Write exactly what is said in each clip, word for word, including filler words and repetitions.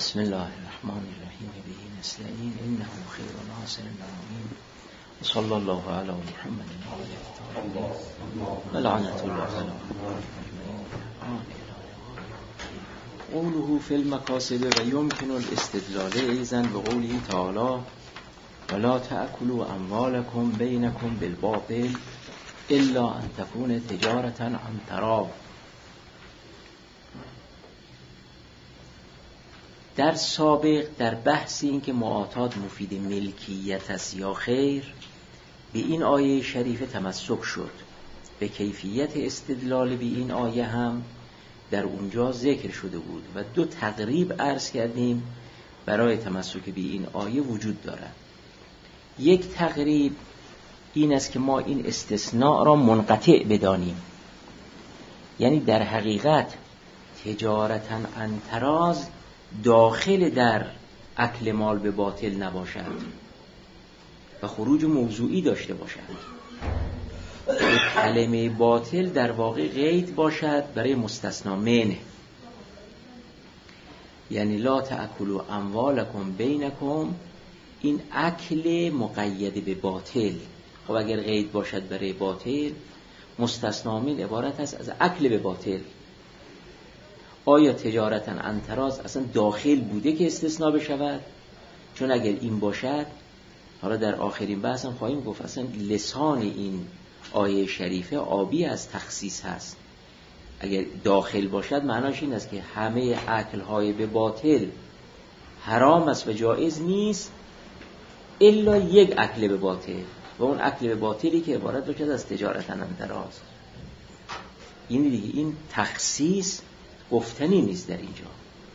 بسم الله الرحمن الرحیم به نستعین انه خیر ناصر العالمین و صلی الله علی محمد و لعنت الله علی قوله فی المقاصد و یمکن الاستدلال ایضا بقوله تعالی ولا تأکلوا اموالکم بینکم بالباطل الا ان تكون تجارة عن تراض. در سابق در بحث این که معاطات مفید ملکیت است یا خیر به این آیه شریفه تمسک شد. به کیفیت استدلال به این آیه هم در اونجا ذکر شده بود و دو تقریب عرض کردیم برای تمسک به این آیه وجود دارد. یک تقریب این است که ما این استثناء را منقطع بدانیم، یعنی در حقیقت تجارتاً عن تراض داخل در اکل مال به باطل نباشد و خروج موضوعی داشته باشد. کلمه باطل در واقع قید باشد برای مستثنا منه، یعنی لا تأکلوا اموالکم بینکم، این اکل مقید به باطل. خب اگر قید باشد برای باطل، مستثنا من عبارت است از اکل به باطل. آیا تجارتاً عن تراض اصلا داخل بوده که استثناء بشود؟ چون اگر این باشد، حالا در آخرین بحث هم خواهیم گفت، اصلا لسان این آیه شریفه آبی از تخصیص هست. اگر داخل باشد معناش این است که همه اکل‌های به باطل حرام است و جایز نیست الا یک اکل به باطل، و اون اکل به باطلی که عبارت باشد از تجارتاً عن تراض. این دیگه این تخصیص گفتنی نیست در اینجا.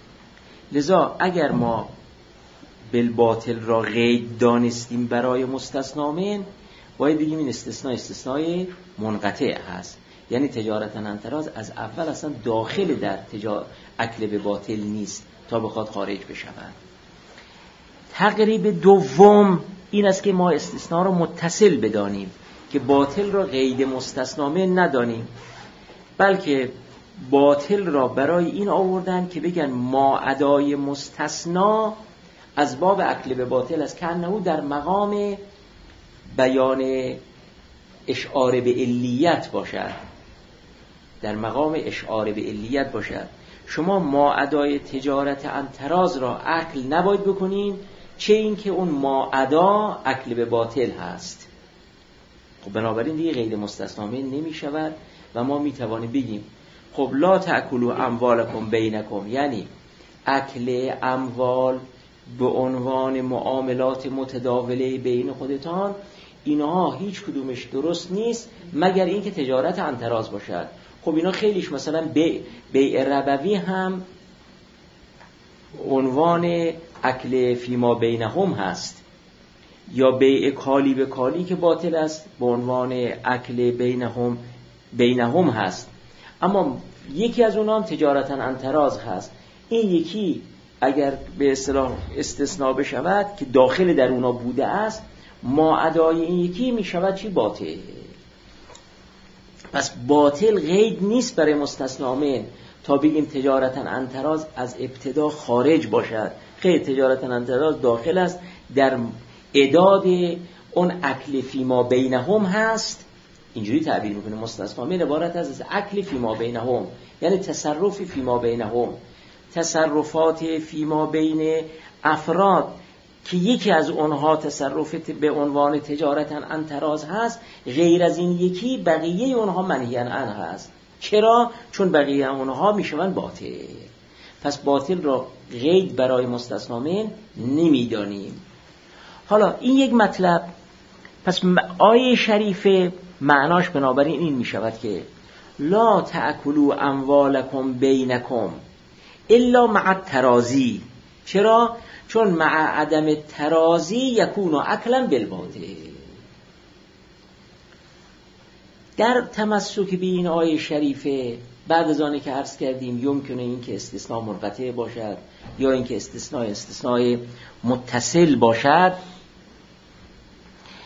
لذا اگر ما بالباطل را قید دانستیم برای مستثنا من، باید بگیم این استثناء استثناء منقطع هست، یعنی تجارتاً عن تراض از اول اصلا داخل در تجار اکل به باطل نیست تا بخواد خارج بشود. تقریب دوم این است که ما استثناء را متصل بدانیم، که باطل را قید مستثنا من ندانیم، بلکه باطل را برای این آوردن که بگن ما ادای مستثنا از باب اکل به باطل است، که انه در مقام بیان اشعار به علیت باشد، در مقام اشعار به علیت باشد. شما ما ادای تجارت عن تراض را اکل نباید بکنین، چه این که اون ما ادا اکل به باطل هست. خب بنابراین دیگه غیر مستثنا من نمی شود و ما می توانیم بگیم خب لا تأکلوا اموالکم بینکم، یعنی اکل اموال به عنوان معاملات متداوله بین خودتان، اینها هیچ کدومش درست نیست مگر اینکه تجارت عن تراض باشد. خب اینا خیلیش مثلا بیع بیع ربوی هم عنوان اکل فیما بینهم هست، یا بیع کالی به کالی که باطل است به عنوان اکل بینهم بینهم هست. اما یکی از اونها هم تجارتاً عن تراض هست. این یکی اگر به اصطلاح استثناء بشود که داخل در اونا بوده است، ما ادای این یکی می شود چی؟ باطل. پس باطل قید نیست برای مستثنا من تا بگیم تجارتاً عن تراض از ابتدا خارج باشد. خیر، تجارتاً عن تراض داخل است، در اعداد اون اکل فیما بینهم هست. اینجوری تعبیر میکنه مستثنا من عبارت است از اکل فیما بینهم، یعنی تصرف فیما بینهم، تصرفات فیما بین افراد که یکی از اونها تصرف به عنوان تجارتاً عن تراض هست، غیر از این یکی بقیه اونها منهی عنه هست. چرا؟ چون بقیه اونها میشوند باطل. پس باطل را قید برای مستثنا من نمیدانیم. حالا این یک مطلب. پس آیه شریفه معناش بنابراین این می شود که لا تأکلوا اموالکم بینکم الا مع التراضی. چرا؟ چون مع عدم تراضی یکون اکلا بالباطل. در تمسک به این آیه شریفه بعد از آنه که عرض کردیم یمکنه این که استثناء منقطع باشد یا این که استثناء استثناء متصل باشد،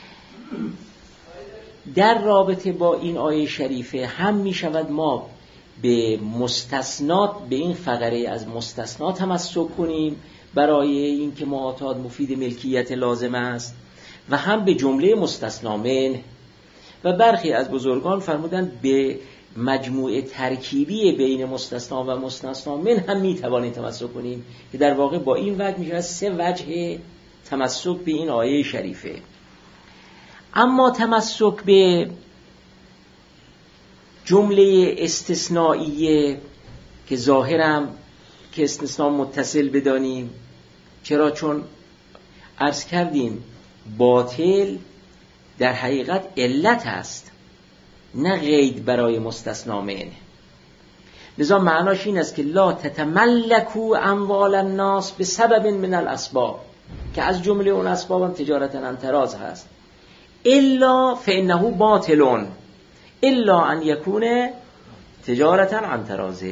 در رابطه با این آیه شریفه هم می شود ما به مستثنات، به این فقره از مستثنات تمسک کنیم برای اینکه معاطات مفید ملکیت لازم است و هم به جمله مستثنا منه. و برخی از بزرگان فرمودند به مجموعه ترکیبی بین مستثنا و مستثنا منه هم میتوانیم تمسک کنیم که در واقع با این وجه میشه سه وجه تمسک به این آیه شریفه. اما تمسک به جمله استثنائیه که ظاهرم که استثناء متصل بدانیم، چرا؟ چون عرض کردیم باطل در حقیقت علت است نه قید برای مستثنا منه. لذا معناش این است که لا تتملکوا اموال الناس به سبب من الاسباب، که از جمله اون اسباب هم تجارت عن تراز هست، الا فانه باطل الا ان یکون تجارت عن تراز.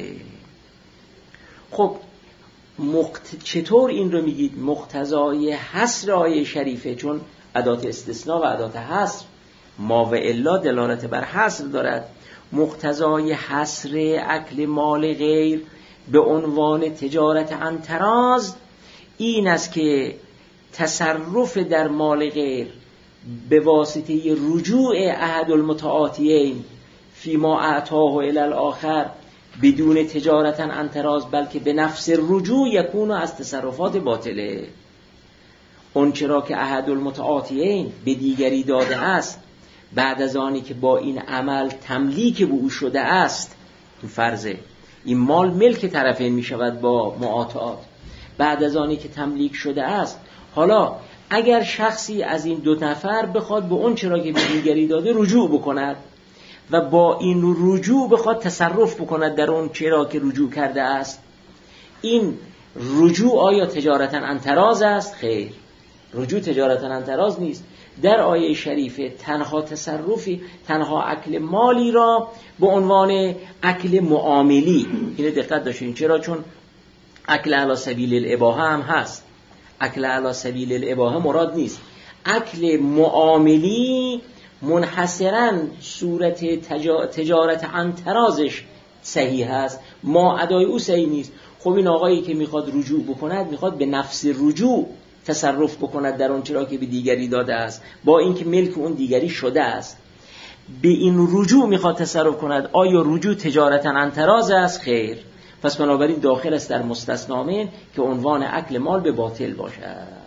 خب مقت... چطور این رو میگید؟ مقتضای حصر آیه شریفه، چون ادات استثناء و ادات حصر ما و الا دلالت بر حصر دارد. مقتضای حصر اکل مال غیر به عنوان تجارت عن تراز این است که تصرف در مال غیر به واسطه رجوع احد المتعاطیین فیما اعطاه الی الاخر بدون تجارت عن تراز، بلکه به نفس رجوع یکون از تصرفات باطله. اون چرا که احد المتعاطیین به دیگری داده است بعد از آنی که با این عمل تملیک به او شده است، تو فرضه این مال ملک طرفین می شود با معاطات، بعد از آنی که تملیک شده است، حالا اگر شخصی از این دو نفر بخواد به اون چرا که به دیگری داده رجوع بکند و با این رجوع بخواد تصرف بکند در اون چرا که رجوع کرده است، این رجوع آیا تجارتا عن تراز است؟ خیر، رجوع تجارتا عن تراز نیست. در آیه شریفه تنها تصرفی، تنها اکل مالی را به عنوان اکل معاملی، اینو دقت داشتین، چرا؟ چون اکل علی سبیل الاباحه هم هست، اکل علی سبیل الاباحه مراد نیست. اکل معاملی منحصراً صورت تجارت عن ترازش صحیح هست، ما ادای او صحیح نیست. خب این آقایی که میخواد رجوع بکند میخواد به نفس رجوع تصرف بکند در اون چرا که به دیگری داده است، با اینکه ملک اون دیگری شده است، به این رجوع میخواد تصرف کند. آیا رجوع تجارتا عن تراز است؟ خیر. پس بنابراین داخل است در مستثنا منه که عنوان اکل مال به باطل باشد.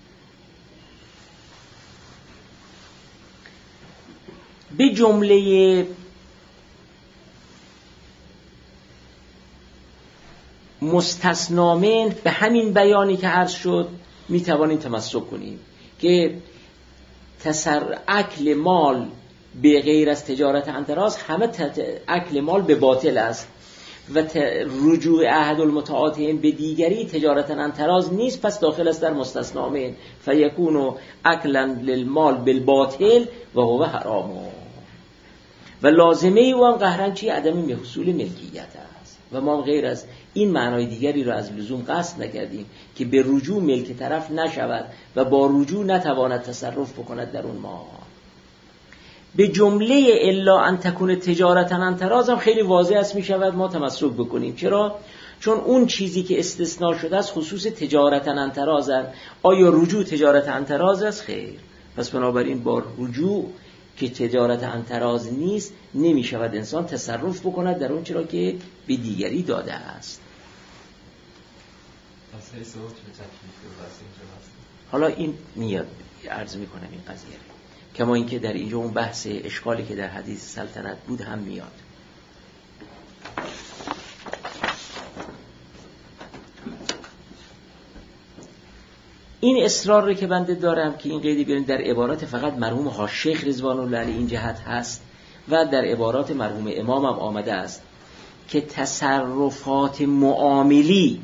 به جمله مستثنا منه به همین بیانی که عرض شد می توانیم تمسک کنیم که تسر اکل مال به غیر از تجارت عن تراز همه اکل مال به باطل است و رجوع احد المتعاطیین به دیگری تجارت عن تراز نیست، پس داخل است در مستثنا منه فیکون اکلا للمال بالباطل و هو حرام. و لازمه او هم قهرن چی؟ عدم حصول ملکیت است. و ما غیر از این معنای دیگری را از لزوم قصد نکردیم که به رجوع ملک طرف نشود و با رجوع نتواند تصرف بکند در اون مال. به جمله الا ان تکون تجارتا عن تراز هم خیلی واضح است، می شود ما تمسک بکنیم. چرا؟ چون اون چیزی که استثناء شده است خصوص تجارتا عن تراز است. آیا رجوع تجارت عن تراز است؟ خیر. پس بنابراین با رجوع که تجارت عن تراز نیست نمی شود انسان تصرف بکند در اون چرا که به دیگری داده است. حالا این میاد عرض می کنم این قضیه کما اینکه در اینجا اون بحث اشکالی که در حدیث سلطنت بود هم میاد. این اصرار رو که بنده دارم که این قیدی بیاریم در عبارات فقط مرحوم ها شیخ رضوان الله علیه این جهت هست و در عبارات مرحوم امام هم آمده است که تصرفات معاملی،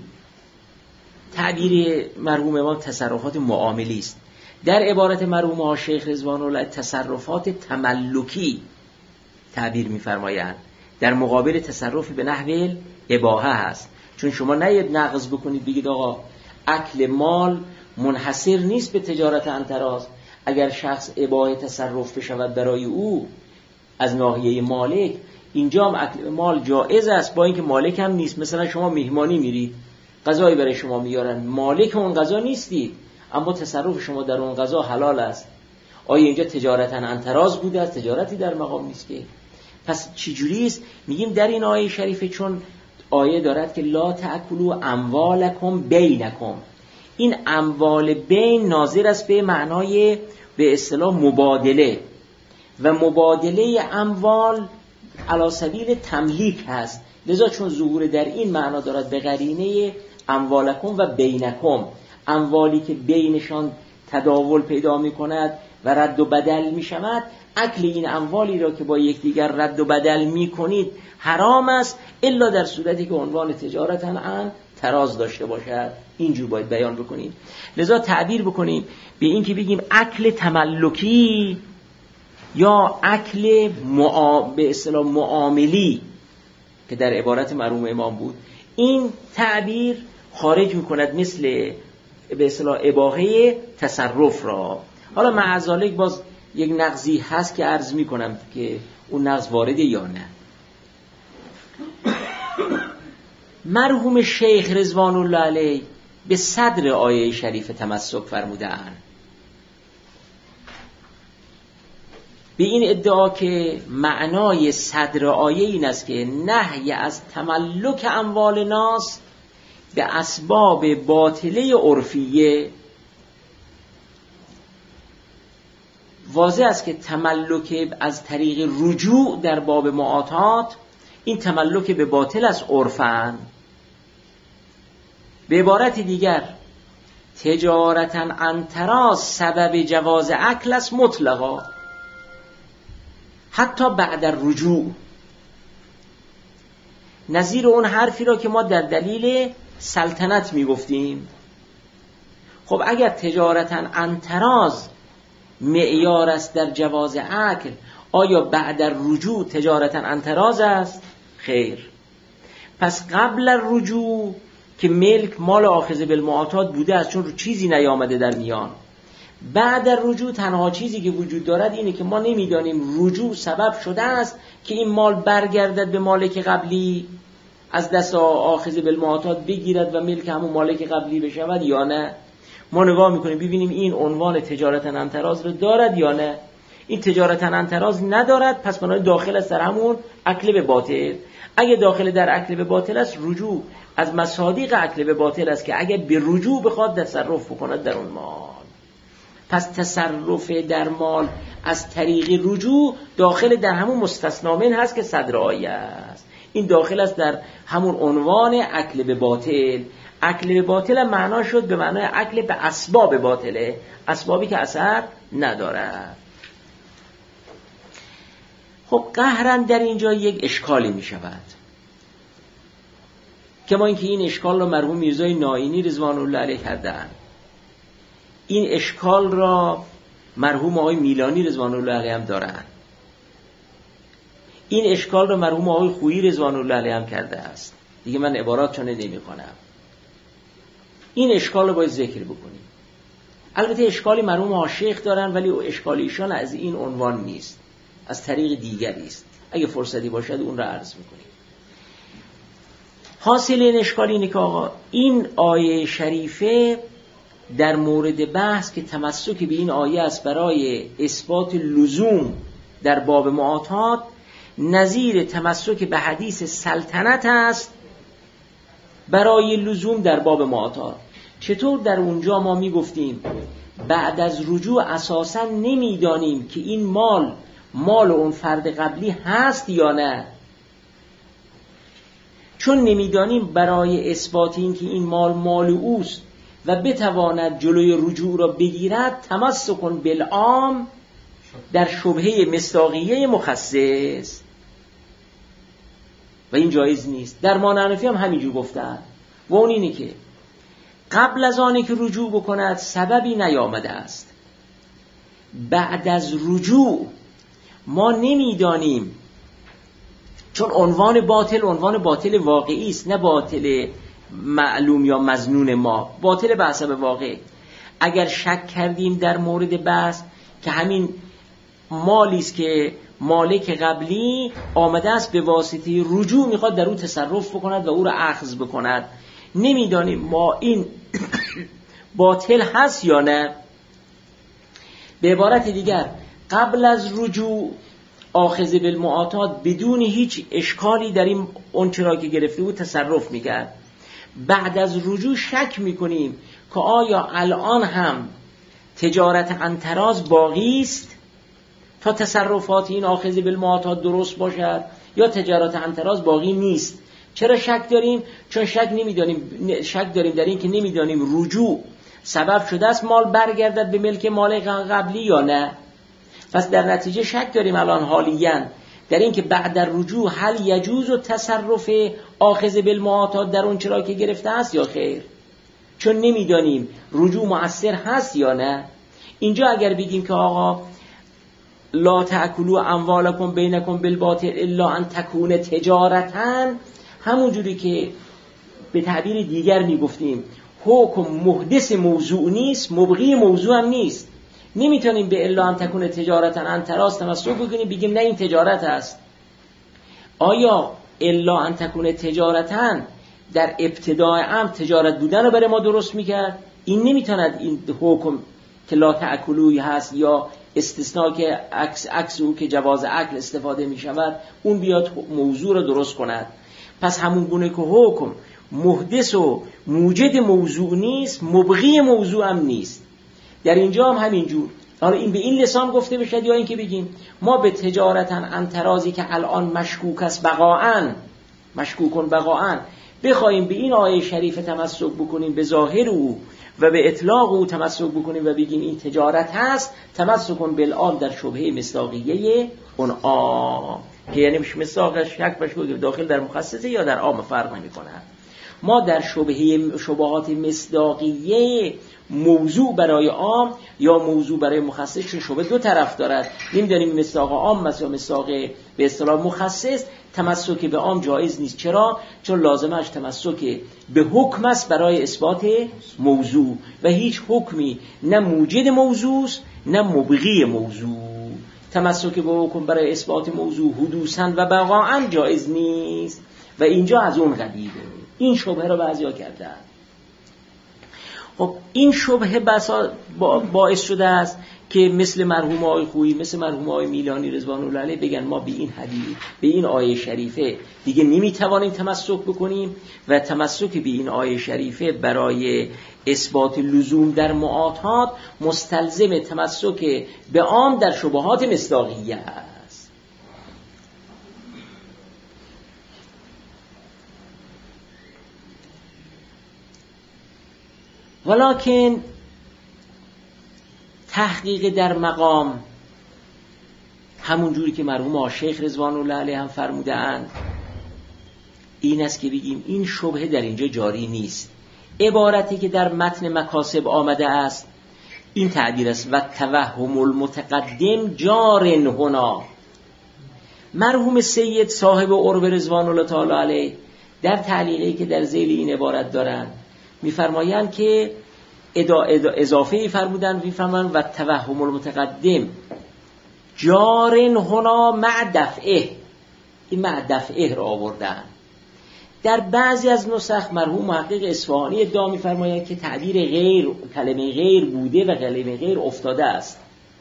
تعبیر مرحوم امام تصرفات معاملی است، در عبارت مرحوم ها شیخ رضوان الله تصرفات تملکی تعبیر می‌فرمایند، در مقابل تصرف به نحو اباحه هست. چون شما نید نقض بکنید بگید آقا اکل مال منحصر نیست به تجارت عن تراز، اگر شخص اباحه تصرف بشود برای او از ناحیه مالک، اینجا هم اکل مال جایز است، با اینکه مالک هم نیست. مثلا شما مهمانی میرید، غذایی برای شما میارن، مالک اون غذا نیستید، اما تصرف شما در اون غذا حلال است. آیا اینجا تجارتا انتراز بوده است؟ تجارتی در مقام نیست که. پس چجوری است؟ میگیم در این آیه شریفه، چون آیه دارد که لا تأکلوا اموالکم بینکم، این اموال بین ناظر است به معنای به اصطلاح مبادله، و مبادله اموال علی سبیل تملیک هست. لذا چون ظهور در این معنا دارد به قرینه اموالکم و بینکم، اموالی که بینشان تداول پیدا می کند و رد و بدل می شود، اکل این اموالی را که با یکدیگر رد و بدل می کنید حرام است، الا در صورتی که عنوان تجارتا ان تراز داشته باشد. اینجور باید بیان بکنیم. لذا تعبیر بکنیم به این که بگیم اکل تملکی یا اکل معا... به اصطلاح معاملی که در عبارت مرحوم امام بود، این تعبیر خارج میکند مثل به اصطلاح اباحه تصرف را. حالا معذالک باز یک نقضی هست که عرض میکنم که اون نقض وارده یا نه. مرحوم شیخ رضوان الله علیه به صدر آیه شریف تمسک فرمودند، به این ادعا که معنای صدر آیه این است که نهی از تملک اموال ناس به اسباب باطله عرفیه. واضح است که تملک از طریق رجوع در باب معاطات، این تملک به باطل از عرفن. به عبارت دیگر تجارتا انتراز سبب جواز اکل است مطلقا، حتی بعد الرجوع، نظیر اون حرفی را که ما در دلیل سلطنت می گفتیم. خب اگر تجارتا انتراز معیار است در جواز اکل، آیا بعد الرجوع تجارتا انتراز است؟ خیر. پس قبل الرجوع که ملک مال آخذ بالمعاطات بوده است، چون رو چیزی نیامده در میان. بعد الرجوع تنها چیزی که وجود دارد اینه که ما نمیدانیم رجوع سبب شده است که این مال برگردد به مالک قبلی، از دست آخذ بالمعاطات بگیرد و ملک همون مالک قبلی بشود یا نه. ما نگاه میکنیم ببینیم این عنوان تجارتا انتراز رو دارد یا نه. این تجارتا انتراز ندارد، پس بنابراین داخل است در همون اکل به باطل. اگه داخل در اکل به باطل است، رجوع از مصادیق اکل به باطل است که اگه به رجوع بخواد تصرف بکند در اون مال. پس تصرف در مال از طریق رجوع داخل در همون مستثنا منه هست که صدر آیه است. این داخل است در همون عنوان اکل به باطل. اکل به باطل هم معنا شد به معنای اکل به اسباب باطله، اسبابی که اثر ندارد. خب قهرا در اینجا یک اشکالی می شود، که ما اینکه این اشکال را مرحوم میرزای نائینی رضوان الله علیه کردن، این اشکال را مرحوم آقای میلانی رضوان الله علیه هم دارن، این اشکال را مرحوم آقای خویی رضوان الله علیه هم کرده است. دیگه من عبارات چونه نمی کنم. این اشکال رو باید ذکر بکنیم. البته اشکالی مرحوم آقای شیخ دارن، ولی اشکال ایشان از این عنوان نیست، از طریق دیگری است. اگه فرصتی باشد اون را عرض میکنیم. حاصل این اشکال اینه که آقا این آیه شریفه در مورد بحث که تمسک به این آیه است برای اثبات لزوم در باب معاطات، نظیر تمسک به حدیث سلطنت است برای لزوم در باب معاطات. چطور در اونجا ما میگفتیم بعد از رجوع اساسا نمیدانیم که این مال مال اون فرد قبلی هست یا نه، چون نمیدانیم برای اثبات این که این مال مال اوست و بتواند جلوی رجوع را بگیرد، تمسکن بالعام در شبهه مصداقیه مخصص، و این جایز نیست. در ما حنفی هم همینجور گفتن، و اون اینه که قبل از آنه که رجوع بکند سببی نیامده است، بعد از رجوع ما نمیدانیم، چون عنوان باطل عنوان باطل واقعی است، نه باطل معلوم یا مظنون ما، باطل به حسب واقع. اگر شک کردیم در مورد بحث که همین مالی است که مالک قبلی آمده است به واسطه رجوع میخواد در او تصرف بکند و او را اخذ بکند. نمیدانیم ما این باطل هست یا نه. به عبارت دیگر قبل از رجوع آخذ بالمعاطات بدون هیچ اشکالی در این اون چرا که گرفته بود تصرف میکرد. بعد از رجوع شک میکنیم که آیا الان هم تجارت انتراز باقی است تا تصرفات این آخذ بالمعاطات درست باشد یا تجارت انتراز باقی نیست. چرا شک داریم؟ چون شک نمیدانیم شک داریم در این که نمیدانیم رجوع سبب شده است مال برگردد به ملک مال قبلی یا نه. پس در نتیجه شک داریم الان حالیاً در این که بعد در رجوع هل یجوز و تصرف آخذ بالمعاطات در اون چرا که گرفته است یا خیر، چون نمیدانیم رجوع مؤثر هست یا نه. اینجا اگر بگیم که آقا لا تأکلوا اموالکم بینکم بالباطل الا ان تکون تجارتاً، همون جوری که به تعبیر دیگر میگفتیم حکم محدث موضوع نیست، مبغی موضوع هم نیست. نمیتونیم به الا ان تکون تجارتاً انتراز تمسک بکنیم بگیم نه این تجارت است. آیا الا ان تکون تجارتاً در ابتدای امر تجارت بودن رو برای ما درست میکرد؟ این نمیتوند این حکم که لا تأکلوی هست یا استثناء که عکس عکس او که جواز اکل استفاده میشود اون بیاد موضوع رو درست کند. پس همون گونه که حکم محدث و موجد موضوع نیست، مبغی موضوع هم نیست. در اینجا هم همینجور. حالا این به این لسان گفته بشد یا این که بگیم ما به تجارتا انترازی که الان مشکوک است بقاعاً مشکوکن بقاعاً بخوایم به این آیه شریف تمسک بکنیم به ظاهر او و به اطلاق او تمسک بکنیم و بگیم این تجارت هست، تمسکن بالعام در شبهه مصداقیه اون آ که یعنی مصداقش شک باشه که داخل در مخصصه یا در عام فرق نمی‌کنه. ما در شبهه شبهات مصداقیه موضوع برای عام یا موضوع برای مخصص، چون شبهه دو طرف دارد، نمی‌دانیم مصداق عام مثلا مصداق به اصطلاح مخصص، تمسک به عام جایز نیست. چرا؟ چون لازمش تمسک به حکم است برای اثبات موضوع و هیچ حکمی نه موجد موضوع است نه مبغی موضوع. تمسک به حکم برای اثبات موضوع حدوثاً و بقاعاً جایز نیست و اینجا از اون قبیله. این شبهه رو بعضیا کردن. خب این شبهه بسا باعث شده است که مثل مرحوم آقای خویی، مثل مرحوم آقای میلانی رضوان الله علیه بگن ما به این حدیث، به این آیه شریفه دیگه نمیتوانیم تمسک بکنیم و تمسک به این آیه شریفه برای اثبات لزوم در معاطات مستلزم تمسک به عام در شبهات مصداقیه است. ولکن تحقیق در مقام همون جوری که مرحوم شیخ رضوان الله علیه هم فرمودند این است که بگیم این شبهه در اینجا جاری نیست. عبارتی که در متن مکاسب آمده است این تعبیر است و توهم المتقدم جار هنا. مرحوم سید صاحب عرب رضوان الله تعالی علیه در تعلیقی که در ذیل این عبارت دارند میفرمایند که ادا ادا اضافه فرمودن میفرمایند و توهم المتقدم جار هنا مع دفعه، این مع دفعه را آوردن. در بعضی از نسخ مرحوم محقق اصفهانی ادعا میفرمایند که تعبیر غیر کلمه غیر بوده و کلمه غیر افتاده است.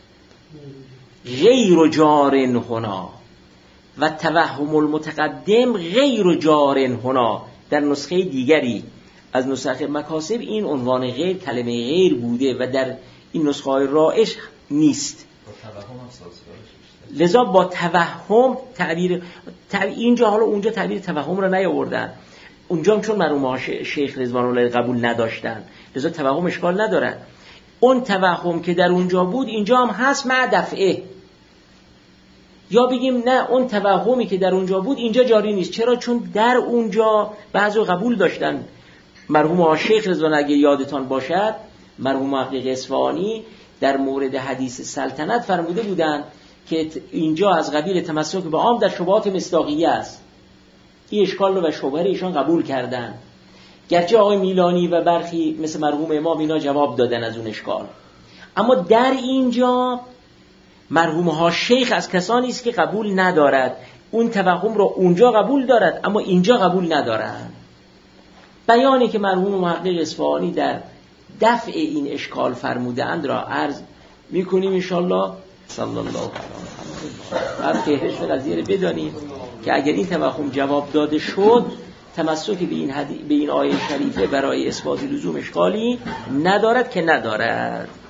غیر جار هنا و توهم المتقدم غیر جار هنا. در نسخه دیگری از نسخه مکاسب این عنوان غیر کلمه غیر بوده و در این نسخه های رائج نیست. لذا با توهم تعبیر, تعبیر اینجا حالا اونجا تعبیر توهم را نیاوردن، اونجا هم چون مرحوم شیخ رضوان الله قبول نداشتن لذا توهم اشکال ندارن. اون توهم که در اونجا بود اینجا هم هست مع دفعه. یا بگیم نه اون توهمی که در اونجا بود اینجا جاری نیست. چرا؟ چون در اونجا بعضو قبول داشتن. مرحوم شیخ رضوان اگه یادتان باشد مرحوم محقق اصفهانی در مورد حدیث سلطنت فرموده بودند که اینجا از قبیل تمسک به عام در شبهات مصداقیه است. این اشکال رو و شبهه ایشان قبول کردن، گرچه آقای میلانی و برخی مثل مرحوم امام اینا جواب دادن از اون اشکال. اما در اینجا مرحوم ها شیخ از کسانی است که قبول ندارد، اون توهم را اونجا قبول دارد اما اینجا قبول ندارد. بیانی که مرحوم محقق اصفهانی در دفع این اشکال فرمودند را عرض میکنیم انشالله. صلی الله علیه و سلم. بعد فهرست قضیه رو بدانیم که اگر این توهم جواب داده شد، تمسک به این حدیث به این آیه شریفه برای اثبات لزوم اشکالی ندارد که ندارد.